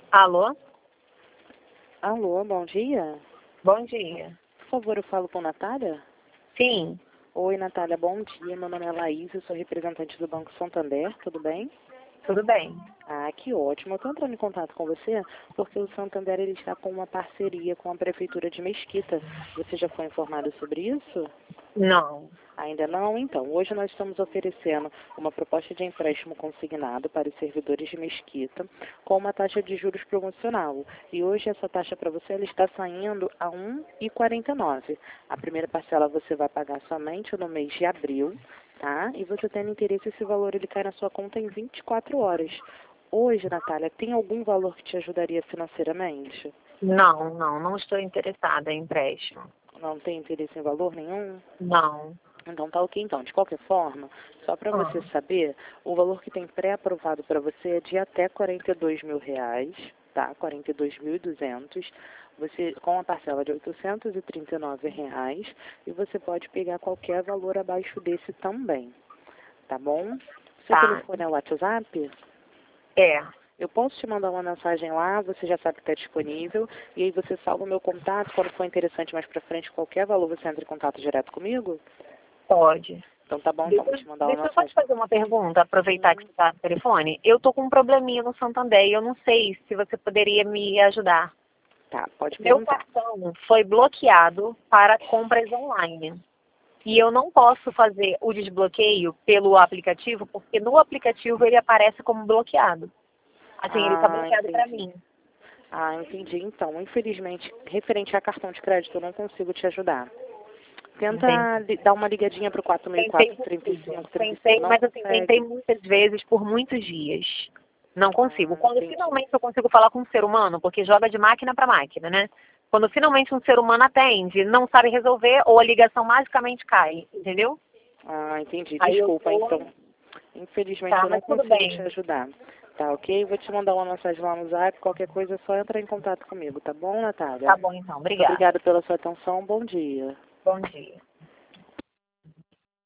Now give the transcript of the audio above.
Alô? Alô, bom dia. Bom dia. Por favor, eu falo com Natália? Sim, Oi, Natália, bom dia. Meu nome é Laís, eu sou representante do Banco Santander, tudo bem? tudo bem. Ah, que ótimo. Eu estou entrando em contato com você porque o Santander ele está com uma parceria com a Prefeitura de Mesquita. Você já foi informado sobre isso? Não. Ainda não? Então, hoje nós estamos oferecendo uma proposta de empréstimo consignado para os servidores de Mesquita com uma taxa de juros promocional. E hoje essa taxa para você ela está saindo a 1,49. A primeira parcela você vai pagar somente no mês de abril, tá? E você tendo interesse, esse valor ele cai na sua conta em 24 horas. Hoje, Natália, tem algum valor que te ajudaria financeiramente? Não estou interessada em empréstimo. Não tem interesse em valor nenhum? Não. Então tá ok, então. De qualquer forma, só para você saber, o valor que tem pré-aprovado para você é de até R$ 42.000, tá? 42.200. Você, com a parcela de R$ 839, e você pode pegar qualquer valor abaixo desse também, tá bom? Seu Tá. telefone é o WhatsApp? É. Eu posso te mandar uma mensagem lá, você já sabe que está disponível, e aí você salva o meu contato, quando for interessante mais para frente, qualquer valor, você entra em contato direto comigo? Pode. Então tá bom, então vou te mandar uma Deixa eu só te mensagem. fazer uma pergunta, aproveitar que você está no telefone. Eu tô com um probleminha no Santander e eu não sei se você poderia me ajudar. Tá, pode Meu perguntar. cartão foi bloqueado para compras online. E eu não posso fazer o desbloqueio pelo aplicativo, porque no aplicativo ele aparece como bloqueado. Assim, ele está bloqueado para Entendi. mim. Ah, entendi. Então, infelizmente, referente a cartão de crédito, eu não consigo te ajudar. Entende? Tenta dar uma ligadinha pro Tentei 4.435, 35, Tentei, não mas assim, tentei consegue? muitas vezes por muitos dias. Não consigo. Ah, Quando entendi. finalmente eu consigo falar com um ser humano, porque joga de máquina para máquina, né? Quando finalmente um ser humano atende, não sabe resolver ou a ligação magicamente cai, entendeu? Ah, entendi. Aí eu Desculpa, tô, então. Infelizmente tá, eu não mas tudo consigo te bem. ajudar. Tá, ok? Vou te mandar uma mensagem lá no Zap. Qualquer coisa é só entrar em contato comigo, tá bom, Natália? Tá bom então, Muito obrigada. obrigada pela sua atenção. Bom dia. Bom dia.